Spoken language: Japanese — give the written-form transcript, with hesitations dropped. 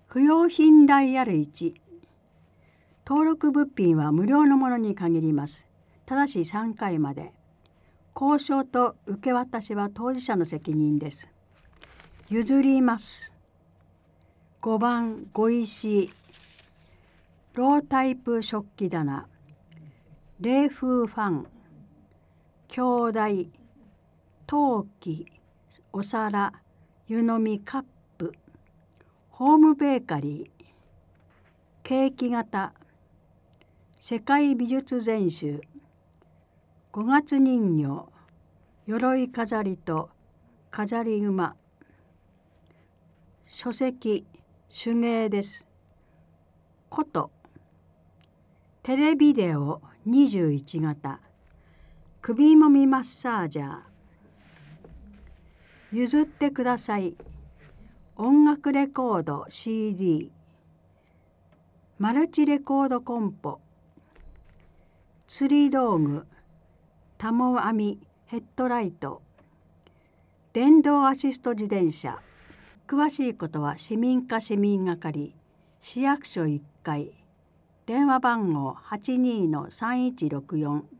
不用品ダイヤル1。登録物品は無料のものに限ります。ただし3回まで。交渉と受け渡しは当事者の責任です。譲ります。5番碁石。ロータイプ食器棚。冷風ファン。鏡台。陶器。お皿。湯飲みカップ。ホームベーカリー。ケーキ型。世界美術全集。5月人形。鎧飾りと飾り馬。書籍。手芸です。こと。テレビデオ21型。首もみマッサージャー。譲ってください。音楽レコード CD。マルチレコードコンポ。釣り道具。タモ網ヘッドライト。電動アシスト自転車。詳しいことは市民課市民係、市役所1階。電話番号82-3164。